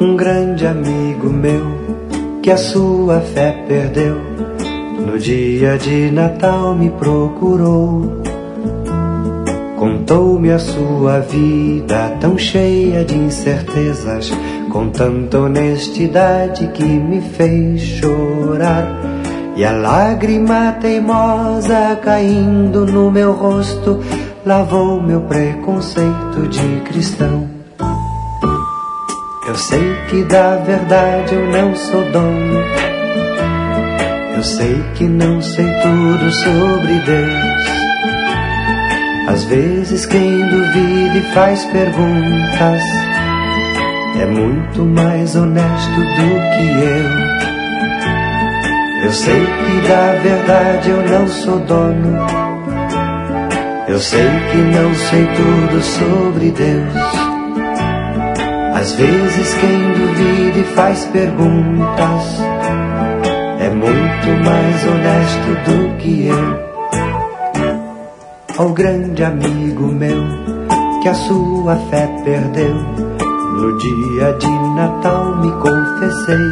Um grande amigo meu que a sua fé perdeu, no dia de Natal me procurou. Contou-me a sua vida tão cheia de incertezas, com tanta honestidade que me fez chorar. E a lágrima teimosa caindo no meu rosto lavou meu preconceito de cristão. Eu sei que da verdade eu não sou dono, eu sei que não sei tudo sobre Deus. Às vezes quem duvida e faz perguntas é muito mais honesto do que eu. Eu sei que da verdade eu não sou dono, eu sei que não sei tudo sobre Deus. Às vezes quem duvida e faz perguntas é muito mais honesto do que eu. Ó grande amigo meu que a sua fé perdeu, no dia de Natal me confessei.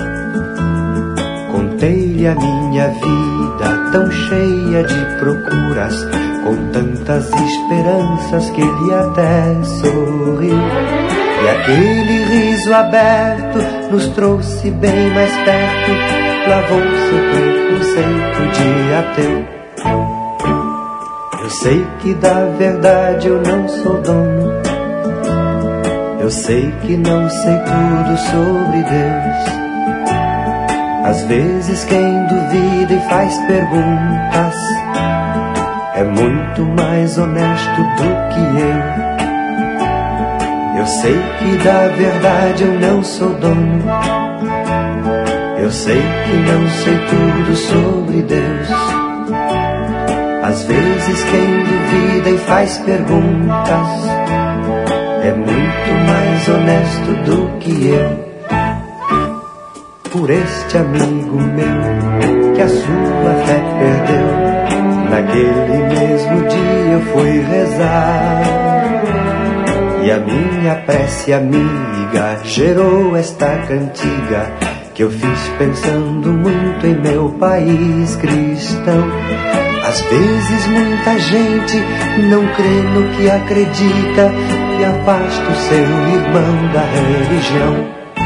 Contei-lhe a minha vida tão cheia de procuras, com tantas esperanças que ele até sorriu. E aquele riso aberto nos trouxe bem mais perto, lavou seu preconceito de ateu. Eu sei que da verdade eu não sou dono, eu sei que não sei tudo sobre Deus. Às vezes quem duvida e faz perguntas é muito mais honesto do que eu. Eu sei que da verdade eu não sou dono, eu sei que não sei tudo sobre Deus. Às vezes quem duvida e faz perguntas é muito mais honesto do que eu. Por este amigo meu que a sua fé perdeu, naquele mesmo dia eu fui rezar, e a minha prece amiga gerou esta cantiga que eu fiz pensando muito em meu país cristão. Às vezes muita gente não crê no que acredita e afasta o seu irmão da religião.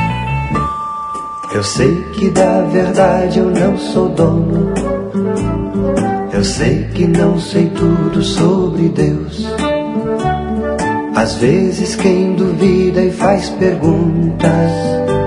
Eu sei que da verdade eu não sou dono, eu sei que não sei tudo sobre Deus. Às vezes quem duvida e faz perguntas